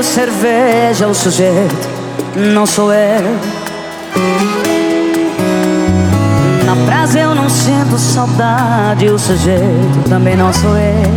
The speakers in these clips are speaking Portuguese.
cerveja o sujeito, não sou eu. Na praia eu não sinto saudade, o sujeito também não sou eu.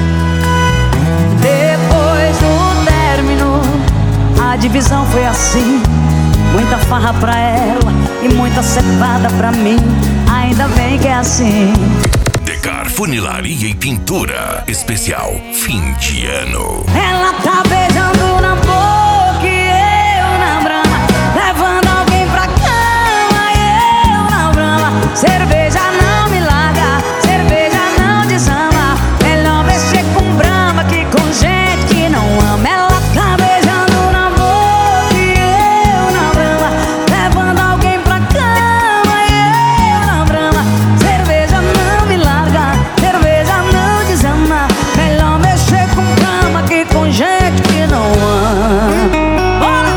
Depois do término, a divisão foi assim: muita farra pra ela e muita cevada pra mim. Ainda bem que é assim. Decar Funilaria e Pintura Especial Fim de Ano. Ela tá beijando na boca e eu na brama, levando alguém pra cama e eu na brama. Cerveja não me larga, cerveja não desama. Melhor mexer com brama que com gente que não ama. Ela tá beijando na boca e eu na brama, levando alguém pra cama e eu na brama. Cerveja não me larga, cerveja não desama. Melhor mexer com brama que com gente que não ama. Bora!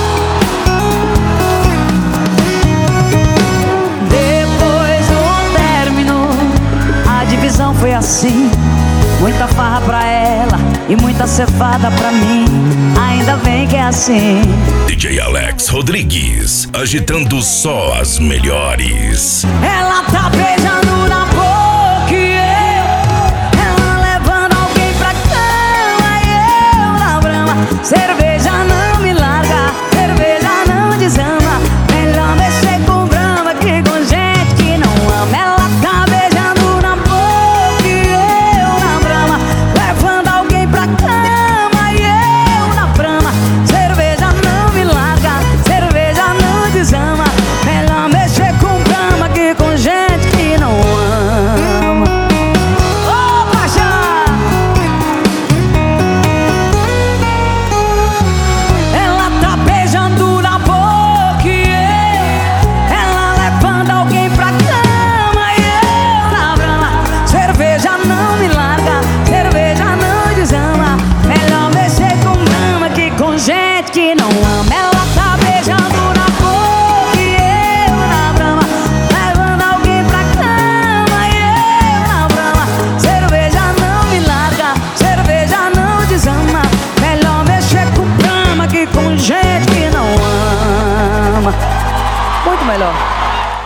Depois do término, a divisão foi assim: muita farra pra ela e muita cevada pra mim. Ainda bem que é assim. DJ Alex Rodrigues, agitando só as melhores. Ela tá beijando na boca e eu, ela levando alguém pra cama e eu na brama. Cerveja não me larga, cerveja não desama. Melhor mexer com brama que com gente que não ama. Ela tá beijando na boca e eu na brama, levando alguém pra cama e eu na brama. Cerveja não me larga, cerveja não desama. Melhor mexer com brama que com gente que não ama. Ô, paixão! Ela tá beijando na boca e eu, ela levando alguém pra cama e eu na brama. Cerveja não me larga, cerveja não desama. Melhor mexer com brama que com gente que não ama. Ela tá beijando na boca e eu na brama, levando alguém pra cama e eu na brama. Cerveja não me larga, cerveja não desama. Melhor mexer com brama que com gente que não ama. Muito melhor.